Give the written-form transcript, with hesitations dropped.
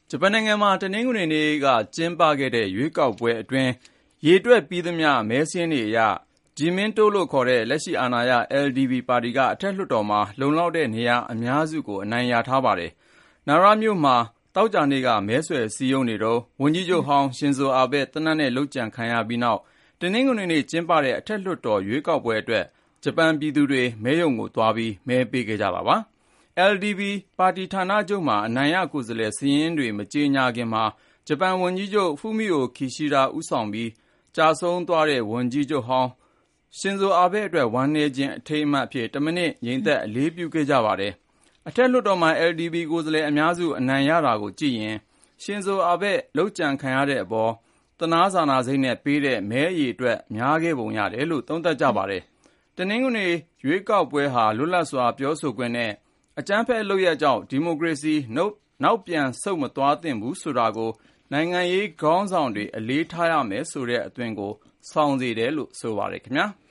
ဂျပန်နိုင်ငံမှာတနင်္ဂနွေနေ့ကကျင်းပခဲ့တဲ့ရွေးကောက်ပွဲအတွင်းရေတွက်ပြီးသမျှမဲစာရင်းတွေအရဂျီမင်းတိုးလို့ခေါ်တဲ့လက်ရှိအာဏာရ LDP ပါတီကအထက်လွှတ်တော်မှာလုံလောက်တဲ့နေရာအများစုကိုအနိုင်ရထားပါတယ်။နာရာမြို့မှာသောကြာနေ့ကမဲဆွယ်စည်းရုံးနေတော့ဝန်ကြီးချုပ်ဟောင်းရှင်ဇိုအာဘဲသေနတ်နဲ့လုပ်ကြံခံရပြီးနောက်တနင်္ဂနွေနေ့ကျင်းပတဲ့အထက်လွှတ်တော်ရွေးကောက်ပွဲအတွက်ဂျပန်ပြည်သူတွေမဲရုံကိုသွားပြီးမဲပေးခဲ့ကြတာပါ။ LDP ပါတီဌာနချုပ်မှာအနိုင်ရကိုယ်စားလှယ်စာရင်းတွေမကြေညာခင်မှာဂျပန်ဝန်ကြီးချုပ်ဖူမီအိုခီရှိဒါဦးဆောင်ပြီးကျဆုံးသွားတဲ့ဝန်ကြီးချုပ်ဟောင်းရှင်ဇိုအာဘဲအတွက်ဝမ်းနည်းခြင်းအထိမ်းအမှတ်အဖြစ်1မိနစ်ငြိမ်သက်အလေးပြုခဲ့ကြပါတယ်။အထက်လွှတ်တော်မှာ LDP ကိုယ်စားလှယ်အများစုအနိုင်ရတာကိုကြည့်ရင်ရှင်ဇိုအာဘဲလုပ်ကြံခံရတဲ့အပေါ်သနားစာနာစိတ်နဲ့ပေးတဲ့မဲအရေအတွက်များခဲ့ပုံရတယ်လို့သုံးသပ်ကြပါတယ်။တနင်္ဂနွေရွေးကောက်ပွဲဟာလွတ်လပ်စွာပြောဆိုခွင့်နဲ့အကြမ်းဖက်လုပ်ရပ်ကြောင့်ဒီမိုကရေစီနောက်ပြန်ဆုတ်မသွားသင့်ဘူးဆိုတာကိုနိုင်ငံရေးခေါင်းဆောင်တွေအလေးထားရမယ်ဆိုတဲ့အသွင်ကိုဆောင်စေတယ်လို့ဆိုပါတယ်ခင်ဗျာ။